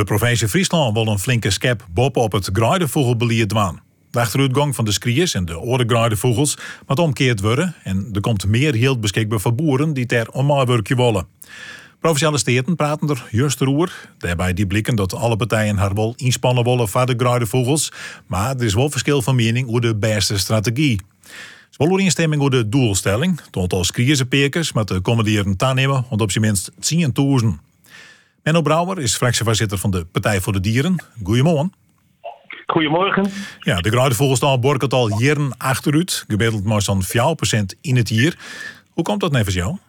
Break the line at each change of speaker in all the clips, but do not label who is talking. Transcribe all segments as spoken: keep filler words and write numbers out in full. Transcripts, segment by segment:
De provincie Friesland wil een flinke skep bovenop het graaide-vogelbeleid doen. De achteruitgang van de skriers en de andere graaide-vogels moet omkeerd worden en er komt meer hield beschikbaar voor boeren die ter ommaaiwerkje willen. Provinciale steden praten er juist roer. Daarbij die blikken dat alle partijen haar wel inspannen willen voor de graaide-vogels, maar er is wel verschil van mening over de beste strategie. Er is wel instemming over de doelstelling. Het aantal skriersenpekers met de commanderen aannemen, want op zijn minst tienduizend. Menno Brouwer is fractievoorzitter van de Partij voor de Dieren. Goedemorgen.
Goedemorgen.
Ja, de graaide-vogelstaal borkelt al jaren achteruit. Gemiddeld maar zo'n vier procent in het jaar. Hoe komt dat nevens jou?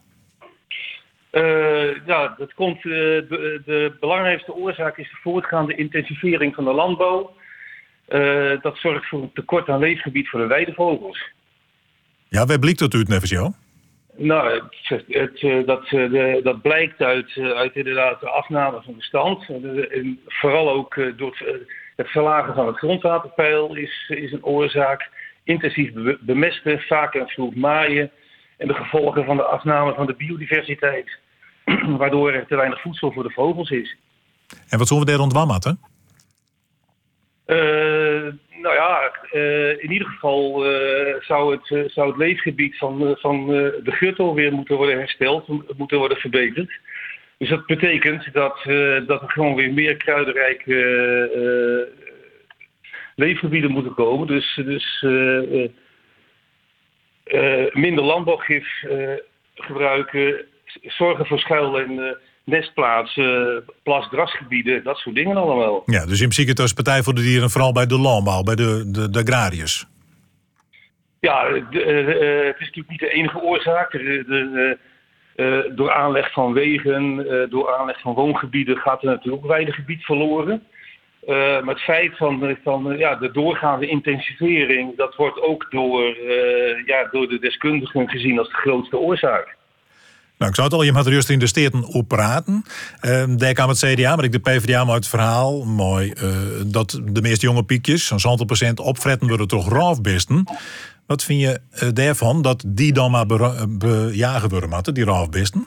Uh, ja, dat komt, uh, de, de belangrijkste oorzaak is de voortgaande intensivering van de landbouw. Uh, dat zorgt voor een tekort aan leefgebied voor de weidevogels.
Ja, waar blijkt dat uit nevens jou?
Nou, het, het, uh, dat, uh, de, dat blijkt uit, uh, uit inderdaad de afname van de stand. Uh, en vooral ook uh, door het, uh, het verlagen van het grondwaterpeil is, is een oorzaak. Intensief be- bemesten, vaak en vroeg maaien. En de gevolgen van de afname van de biodiversiteit. Waardoor er te weinig voedsel voor de vogels is.
En wat zullen we daar ontwammen?
Uh, nou ja, uh, in ieder geval uh, zou, het, uh, zou het leefgebied van, uh, van uh, de Guttel weer moeten worden hersteld, moeten worden verbeterd. Dus dat betekent dat, uh, dat er gewoon weer meer kruidenrijke uh, leefgebieden moeten komen. Dus, dus uh, uh, uh, minder landbouwgif uh, gebruiken, zorgen voor schuil- en uh, nestplaatsen, plas-grasgebieden, dat soort dingen allemaal.
Ja, dus in principe als Partij voor de Dieren vooral bij de landbouw, bij de, de, de agrariërs.
Ja, de, uh, het is natuurlijk niet de enige oorzaak. De, de, uh, door aanleg van wegen, uh, door aanleg van woongebieden gaat er natuurlijk ook weidegebied verloren. Uh, maar het feit van, van uh, ja, de doorgaande intensivering, dat wordt ook door, uh, ja, door de deskundigen gezien als de grootste oorzaak.
Nou, ik zou het al, je moet er juist in de steden op praten. Uh, daar kwam het C D A, maar ik de PvdA maar het verhaal. Mooi, uh, dat de meeste jonge piekjes, zo'n twintig procent opfretten, worden toch raafbesten. Wat vind je uh, daarvan, dat die dan maar be- bejagen worden moeten, die raafbesten?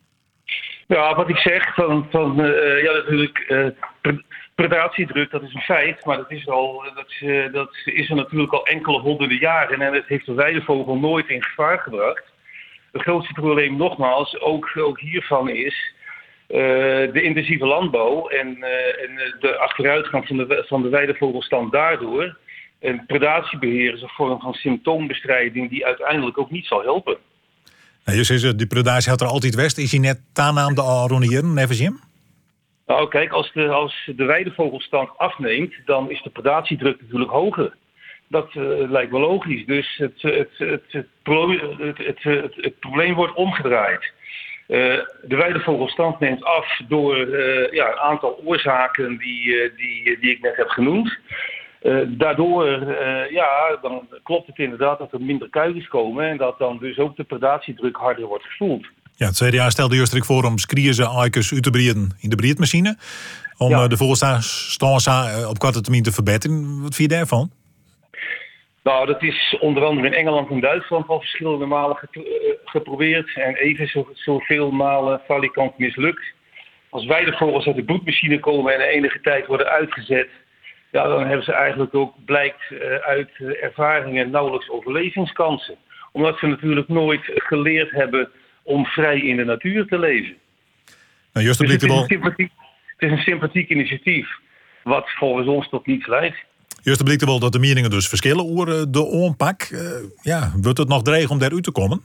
Ja, wat ik zeg, van, van uh, ja, natuurlijk, uh, predatiedruk, dat is een feit, maar dat is, al, dat, uh, dat is er natuurlijk al enkele honderden jaren en het heeft de weidevogel nooit in gevaar gebracht. Het grootste probleem nogmaals, ook, ook hiervan is uh, de intensieve landbouw en, uh, en de achteruitgang van de, van de weidevogelstand daardoor. En predatiebeheer is een vorm van symptoombestrijding die uiteindelijk ook niet zal helpen.
Nou, je zegt, die predatie had er altijd west. Is hij net taanaam de aronieren, nevens Jim?
Nou kijk, als de, als de weidevogelstand afneemt, dan is de predatiedruk natuurlijk hoger. Dat uh, lijkt me logisch. Dus het, het, het, het, het, het, het, het probleem wordt omgedraaid. Uh, de weidevogelstand neemt af door uh, ja, een aantal oorzaken die, uh, die, die ik net heb genoemd. Uh, daardoor uh, ja, dan klopt het inderdaad dat er minder kuikens komen en dat dan dus ook de predatiedruk harder wordt gevoeld.
Ja, het C D A stelde juist voor om skrierse aikers uit te breeden in de breedmachine. Om ja. de vogelstaansa op korte termijn te verbeteren. Wat vind je daarvan?
Nou, dat is onder andere in Engeland en Duitsland al verschillende malen ge- geprobeerd. En even zo, zoveel malen falikant mislukt. Als weidevogels uit de broedmachine komen en enige tijd worden uitgezet, ja, dan hebben ze eigenlijk ook, blijkt uh, uit uh, ervaringen, nauwelijks overlevingskansen. Omdat ze natuurlijk nooit geleerd hebben om vrij in de natuur te leven.
Nou, just
dus het, is
wel...
een sympathiek, het is een sympathiek initiatief, wat volgens ons tot niets leidt.
Juist blijkt er wel dat de meningen dus verschillen over de aanpak. Uh, ja, wordt het nog dreig om daaruit te komen?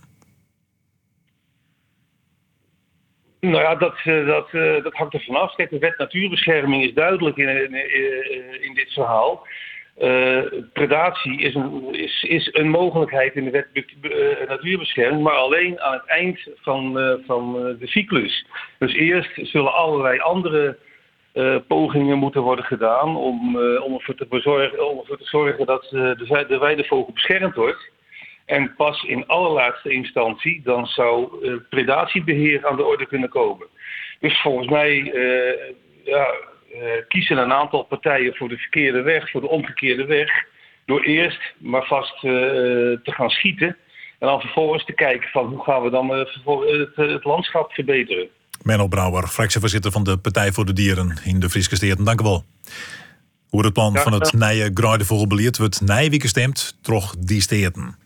Nou ja, dat, dat, dat hangt er vanaf. Kijk, de wet natuurbescherming is duidelijk in, in, in dit verhaal. Uh, predatie is een, is, is een mogelijkheid in de wet uh, natuurbescherming, maar alleen aan het eind van, uh, van uh, de cyclus. Dus eerst zullen allerlei andere uh, pogingen moeten worden gedaan om, uh, om, ervoor te bezorgen, om ervoor te zorgen dat uh, de, de weidevogel beschermd wordt. En pas in allerlaatste instantie dan zou uh, predatiebeheer aan de orde kunnen komen. Dus volgens mij uh, ja, uh, kiezen een aantal partijen voor de verkeerde weg, voor de omgekeerde weg. Door eerst maar vast uh, te gaan schieten. En dan vervolgens te kijken van hoe gaan we dan uh, het, het landschap verbeteren.
Menno Brouwer, fractievoorzitter van de Partij voor de Dieren in de Frieske Steden. Dank u wel. Hoe het plan
Ja,
van het
ja.
nieuwe Gruidevogelbeleid wordt nijweken gestemd, toch die steden.